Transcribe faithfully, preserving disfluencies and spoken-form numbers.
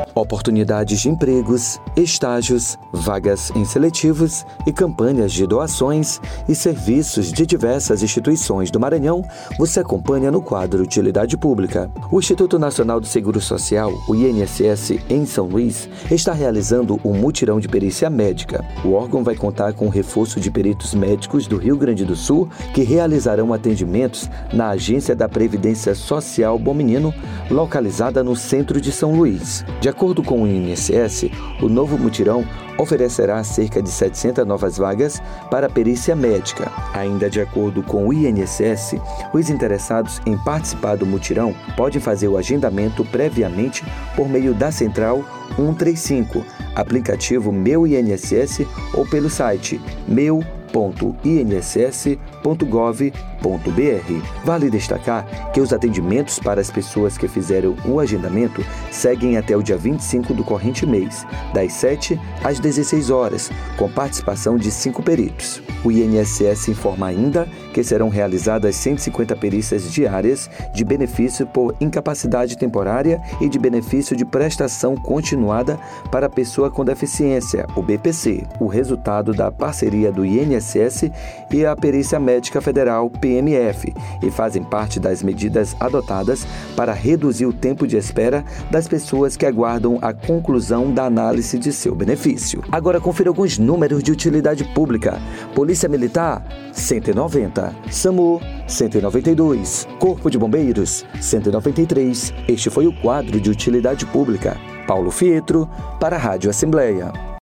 oportunidades de empregos, estágios, vagas em seletivos e campanhas de doações e serviços de diversas instituições do Maranhão, você acompanha no quadro Utilidade Pública. O Instituto Nacional do Seguro Social, o I N S S, em São Luís, está realizando um mutirão de perícia médica. O órgão vai contar com o reforço de peritos médicos do Rio Grande do Sul que realizarão atendimentos na Agência da Previdência Social Bom Menino, localizada no centro de São Luís. De acordo com o I N S S, o novo mutirão oferecerá cerca de setecentas novas vagas para a perícia médica. Ainda de acordo com o I N S S, os interessados em participar do mutirão podem fazer o agendamento previamente por meio da Central cento e trinta e cinco, aplicativo Meu I N S S ou pelo site meu ponto i n s s ponto gov ponto b r. Vale destacar que os atendimentos para as pessoas que fizeram o agendamento seguem até o dia vinte e cinco do corrente mês, das sete às dezesseis horas, com participação de cinco peritos. O I N S S informa ainda que serão realizadas cento e cinquenta perícias diárias de benefício por incapacidade temporária e de benefício de prestação continuada para a pessoa com deficiência, o B P C, o resultado da parceria do I N S S e a Perícia Médica Federal, P M F, e fazem parte das medidas adotadas para reduzir o tempo de espera das pessoas que aguardam a conclusão da análise de seu benefício. Agora confira alguns números de utilidade pública. Polícia Militar, cento e noventa. SAMU, cento e noventa e dois. Corpo de Bombeiros, cento e noventa e três. Este foi o quadro de utilidade pública. Paulo Fietro, para a Rádio Assembleia.